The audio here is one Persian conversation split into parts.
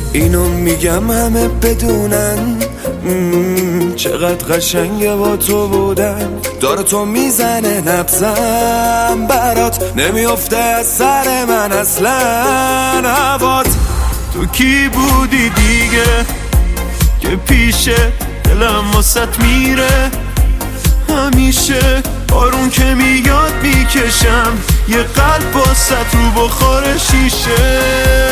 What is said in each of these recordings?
اینو میگم همه بدونن چقدر قشنگه با تو بودن. داره تو میزنه نبزم برات، نمیافته از سر من اصلا هوات. تو کی بودی دیگه که پیشه دلم واسط میره همیشه؟ آروم که میاد میکشم یه قلب واسط رو بخور شیشه.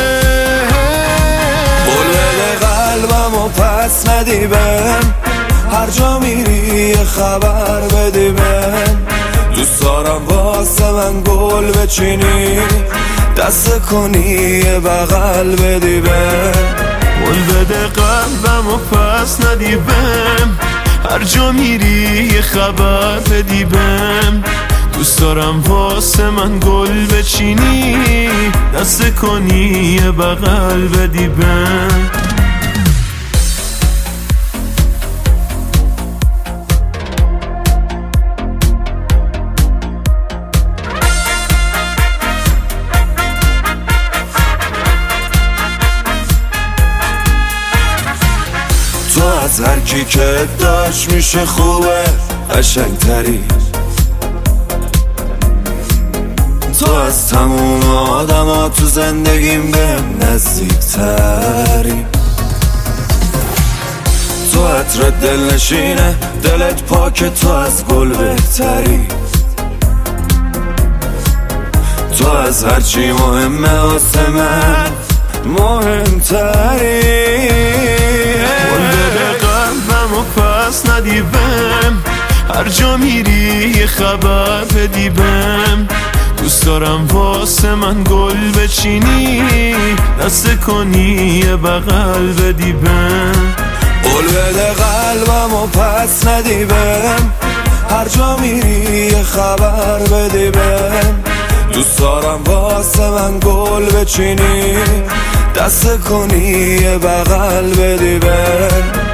قول بده قلبم و پس ندی بهم، هر جا میری یه خبر بدی بهم. دوست دارم واسه من گل بچینی، دست کنی یه بغل بدی بهم. قول بده قلبم و پس ندی بهم، هر جا میری یه خبر بدی بهم. دوست دارم واسه من گل بچینی، دست کنی یه بغل بدی بهم. تو از هر کی که داشت میشه خوبه قشنگتری، تو از تموم آدم ها تو زندگیم بهم نزدیکتری. تو عطر دل نشینه دلت پاکه، تو از گل بهتری. تو از هرچی مهمه واسه من مهمتری. قول بده قلبم و پس ندی بهم، هر جا میری یه خبر بدی بهم. دوست دارم واسه من گل بچینی، دست کنی یه بغل بدی بهم. قول بده قلبم و پس ندی بهم، هر جا میری یه خبر بدی بهم. دوست دارم واسه من گل بچینی، دست کنی یه بغل بدی بهم.